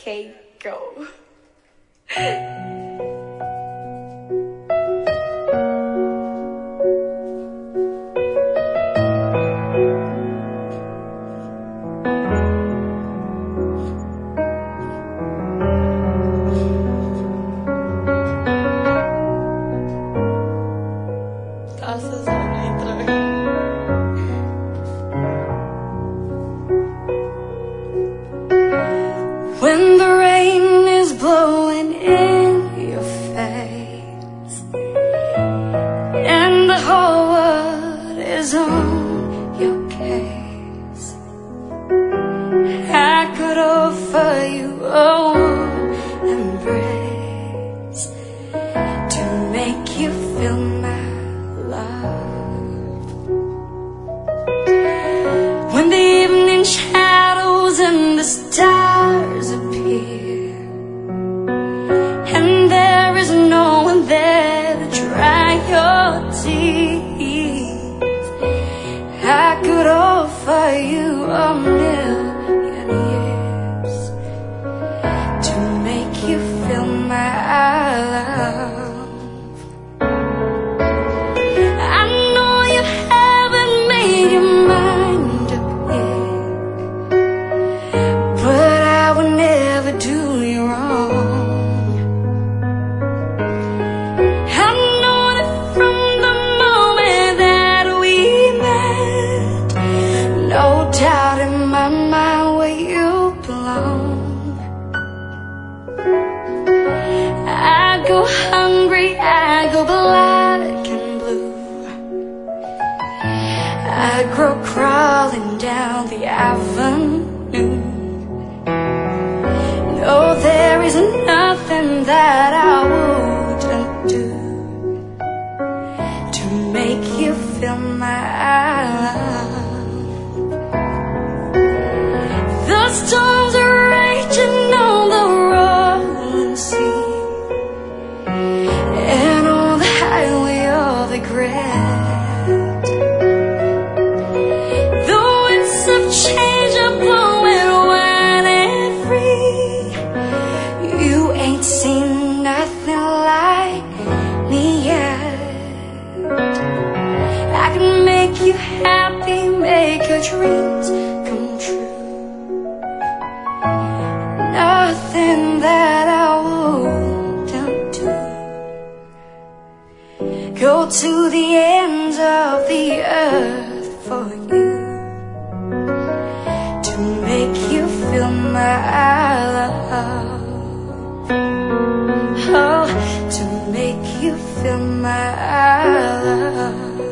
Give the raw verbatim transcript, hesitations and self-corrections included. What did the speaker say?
Okay, go. Graças a letra. When the rain is blowing in your face and the whole world is on your case, I could offer you a warm embrace to make you feel my love. When the evening shadows and the stars appear and there is no one there to dry your tears, I could offer you a million years to make you feel my love. I know you haven't made your mind up yet, but I would never do you wrong. I know that from the moment that we met, no doubt in my mind where you belong. I go hungry, I go black and blue, I grow crawling down the avenue. No, there is nothing that I wouldn't do to make you feel my love. The storms are raging on the rolling sea and on the highway of regret. The winds of change are blowing wide and free. You ain't seen nothing like me yet. I can make you happy, make your dreams come true. Nothing that I wouldn't do. Go to the ends of the earth for you to make you feel my love. Oh, to make you feel my love.